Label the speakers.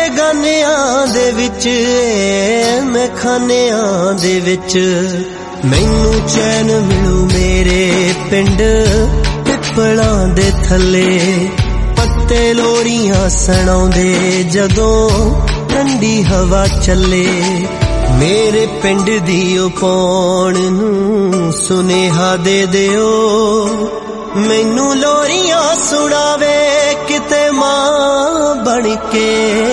Speaker 1: बेगानियां दे विच मैं खानियां दे विच मैनू चैन मिलू मेरे पिंड पिपलां दे थल्ले पत्ते लोरियां सुणाउंदे जदों ठंडी हवा चले मेरे पिंड दी ओ पौण नूं सुनेहा दे दिओ मैनू लोरियां सुणावे किते मां बन के।